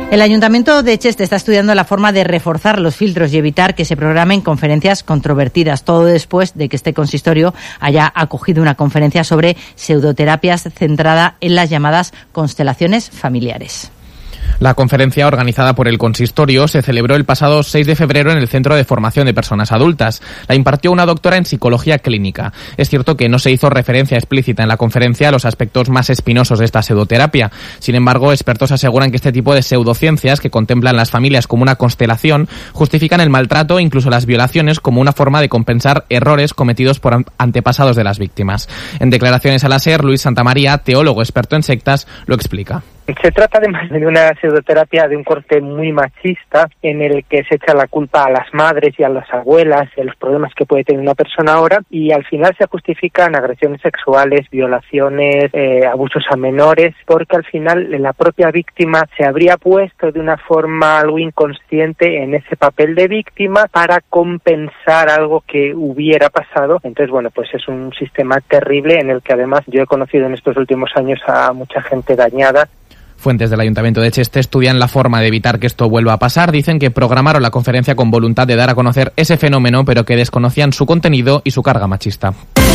El Ayuntamiento de Cheste está estudiando la forma de reforzar los filtros y evitar que se programen conferencias controvertidas, todo después de que este consistorio haya acogido una conferencia sobre pseudoterapias centrada en las llamadas constelaciones familiares. La conferencia, organizada por el consistorio, se celebró el pasado 6 de febrero en el Centro de Formación de Personas Adultas. La impartió una doctora en psicología clínica. Es cierto que no se hizo referencia explícita en la conferencia a los aspectos más espinosos de esta pseudoterapia. Sin embargo, expertos aseguran que este tipo de pseudociencias, que contemplan las familias como una constelación, justifican el maltrato e incluso las violaciones como una forma de compensar errores cometidos por antepasados de las víctimas. En declaraciones a la SER, Luis Santamaría, teólogo experto en sectas, lo explica. Se trata además de una pseudoterapia de un corte muy machista, en el que se echa la culpa a las madres y a las abuelas de los problemas que puede tener una persona ahora, y al final se justifican agresiones sexuales, violaciones, abusos a menores, porque al final la propia víctima se habría puesto de una forma algo inconsciente en ese papel de víctima para compensar algo que hubiera pasado. Entonces, bueno, pues es un sistema terrible en el que además yo he conocido en estos últimos años a mucha gente dañada. Fuentes del Ayuntamiento de Cheste estudian la forma de evitar que esto vuelva a pasar. Dicen que programaron la conferencia con voluntad de dar a conocer ese fenómeno, pero que desconocían su contenido y su carga machista.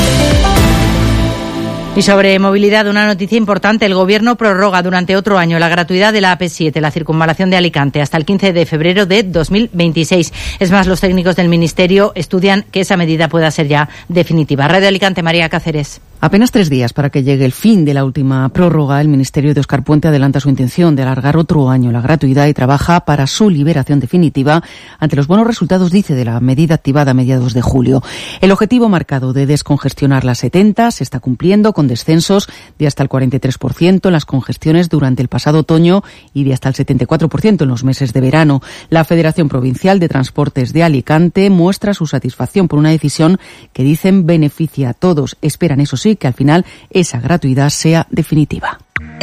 Y sobre movilidad, una noticia importante. El Gobierno prorroga durante otro año la gratuidad de la AP7, la circunvalación de Alicante, hasta el 15 de febrero de 2026. Es más, los técnicos del Ministerio estudian que esa medida pueda ser ya definitiva. Radio Alicante, María Cáceres. Apenas 3 días para que llegue el fin de la última prórroga, el Ministerio de Óscar Puente adelanta su intención de alargar otro año la gratuidad y trabaja para su liberación definitiva ante los buenos resultados, dice, de la medida activada a mediados de julio. El objetivo marcado de descongestionar la 70 se está cumpliendo con descensos de hasta el 43% en las congestiones durante el pasado otoño y de hasta el 74% en los meses de verano. La Federación Provincial de Transportes de Alicante muestra su satisfacción por una decisión que dicen beneficia a todos. Esperan, eso sí, que al final esa gratuidad sea definitiva.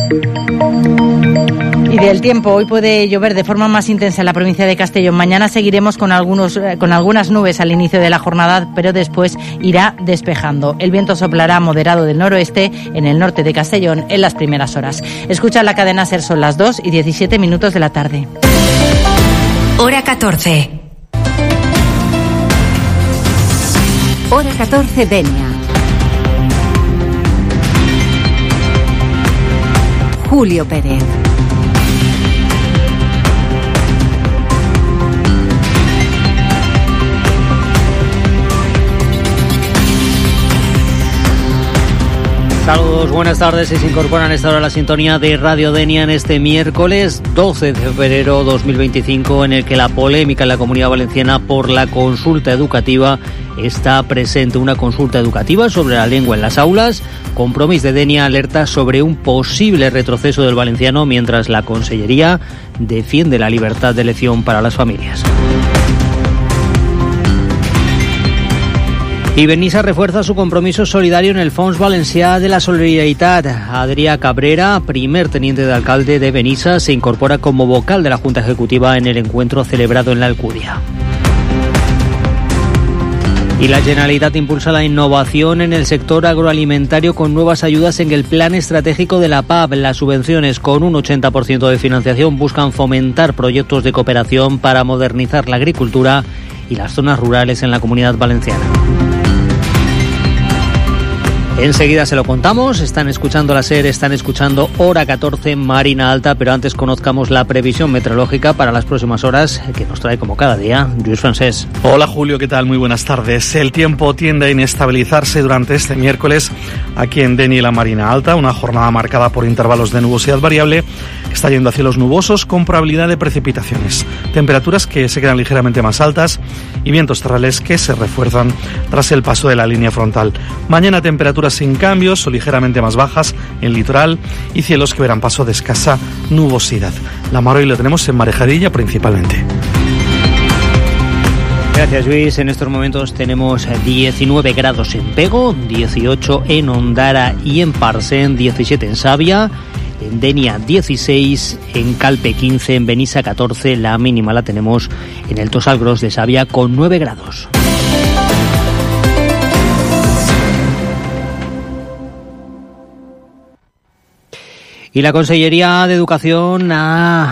Y del tiempo, hoy puede llover de forma más intensa en la provincia de Castellón. Mañana seguiremos con algunas nubes al inicio de la jornada, pero después irá despejando. El viento soplará moderado del noroeste en el norte de Castellón en las primeras horas. Escucha la cadena SER, son las 2:17 de la tarde. Hora 14. Hora 14, Denia. Julio Pérez. Saludos, buenas tardes. Se incorporan a esta hora a la sintonía de Radio Denia en este miércoles 12 de febrero 2025, en el que la polémica en la Comunidad Valenciana por la consulta educativa está presente. Una consulta educativa sobre la lengua en las aulas. Compromís de Denia alerta sobre un posible retroceso del valenciano, mientras la Consellería defiende la libertad de elección para las familias. Y Benissa refuerza su compromiso solidario en el Fons Valencià de la Solidaritat. Adrià Cabrera, primer teniente de alcalde de Benissa, se incorpora como vocal de la Junta Ejecutiva en el encuentro celebrado en la Alcúdia. Y la Generalitat impulsa la innovación en el sector agroalimentario con nuevas ayudas en el plan estratégico de la PAP. Las subvenciones, con un 80% de financiación, buscan fomentar proyectos de cooperación para modernizar la agricultura y las zonas rurales en la Comunidad Valenciana. Enseguida se lo contamos. Están escuchando la SER, están escuchando Hora 14, Marina Alta, pero antes conozcamos la previsión meteorológica para las próximas horas, que nos trae como cada día Lluís Francés. Hola Julio, ¿qué tal? Muy buenas tardes. El tiempo tiende a inestabilizarse durante este miércoles aquí en Denia y la Marina Alta, una jornada marcada por intervalos de nubosidad variable que está yendo a cielos nubosos con probabilidad de precipitaciones. Temperaturas que se quedan ligeramente más altas y vientos terrales que se refuerzan tras el paso de la línea frontal. Mañana temperaturas sin cambios o ligeramente más bajas en el litoral y cielos que verán paso de escasa nubosidad. La mar hoy lo tenemos en Marejadilla principalmente. Gracias, Luis. En estos momentos tenemos 19 grados en Pego, 18 en Ondara y en Parcén, 17 en Savia, en Denia 16, en Calpe 15, en Benissa 14. La mínima la tenemos en el Tosal Gros de Savia con 9 grados. Y la Consellería de Educación ha